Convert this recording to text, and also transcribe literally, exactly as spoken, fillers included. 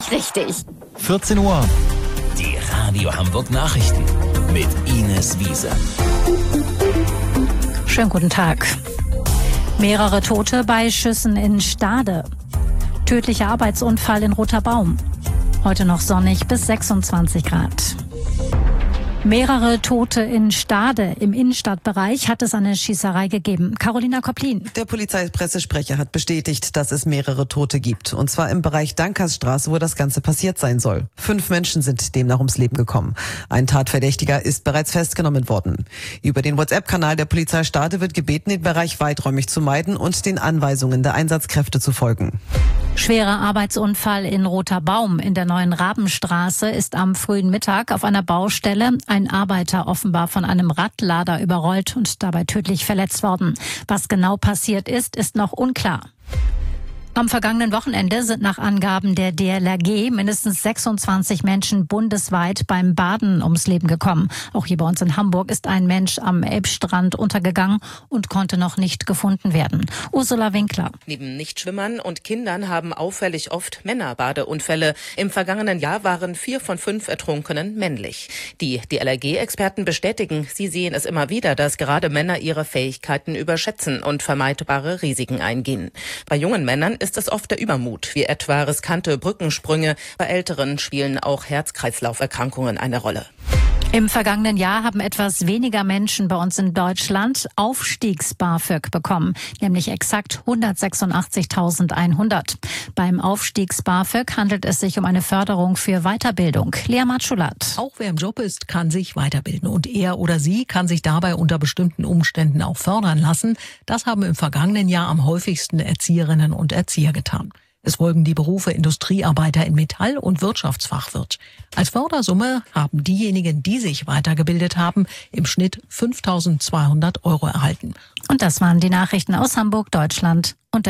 nicht richtig. vierzehn Uhr. Die Radio Hamburg Nachrichten mit Ines Wiese. Schönen guten Tag. Mehrere Tote bei Schüssen in Stade. Tödlicher Arbeitsunfall in Roter Baum. Heute noch sonnig bis sechsundzwanzig Grad. Mehrere Tote in Stade. Im Innenstadtbereich hat es eine Schießerei gegeben. Carolina Kopplin. Der Polizeipressesprecher hat bestätigt, dass es mehrere Tote gibt. Und zwar im Bereich Dankersstraße, wo das Ganze passiert sein soll. Fünf Menschen sind demnach ums Leben gekommen. Ein Tatverdächtiger ist bereits festgenommen worden. Über den WhatsApp-Kanal der Polizei Stade wird gebeten, den Bereich weiträumig zu meiden und den Anweisungen der Einsatzkräfte zu folgen. Schwerer Arbeitsunfall in Roter Baum in der neuen Rabenstraße ist am frühen Mittag auf einer Baustelle ein Arbeiter offenbar von einem Radlader überrollt und dabei tödlich verletzt worden. Was genau passiert ist, ist noch unklar. Am vergangenen Wochenende sind nach Angaben der D L R G mindestens sechsundzwanzig Menschen bundesweit beim Baden ums Leben gekommen. Auch hier bei uns in Hamburg ist ein Mensch am Elbstrand untergegangen und konnte noch nicht gefunden werden. Ursula Winkler. Neben Nichtschwimmern und Kindern haben auffällig oft Männer Badeunfälle. Im vergangenen Jahr waren vier von fünf Ertrunkenen männlich. Die D L R G-Experten bestätigen, sie sehen es immer wieder, dass gerade Männer ihre Fähigkeiten überschätzen und vermeidbare Risiken eingehen. Bei jungen Männern ist es oft der Übermut, wie etwa riskante Brückensprünge. Bei Älteren spielen auch Herz-Kreislauf-Erkrankungen eine Rolle. Im vergangenen Jahr haben etwas weniger Menschen bei uns in Deutschland Aufstiegs-BAföG bekommen, nämlich exakt hundertsechsundachtzigtausendeinhundert. Beim Aufstiegs-BAföG handelt es sich um eine Förderung für Weiterbildung. Lea Matschulat. Auch wer im Job ist, kann sich weiterbilden und er oder sie kann sich dabei unter bestimmten Umständen auch fördern lassen. Das haben im vergangenen Jahr am häufigsten Erzieherinnen und Erzieher getan. Es folgen die Berufe Industriearbeiter in Metall- und Wirtschaftsfachwirt. Als Fördersumme haben diejenigen, die sich weitergebildet haben, im Schnitt fünftausendzweihundert Euro erhalten. Und das waren die Nachrichten aus Hamburg, Deutschland und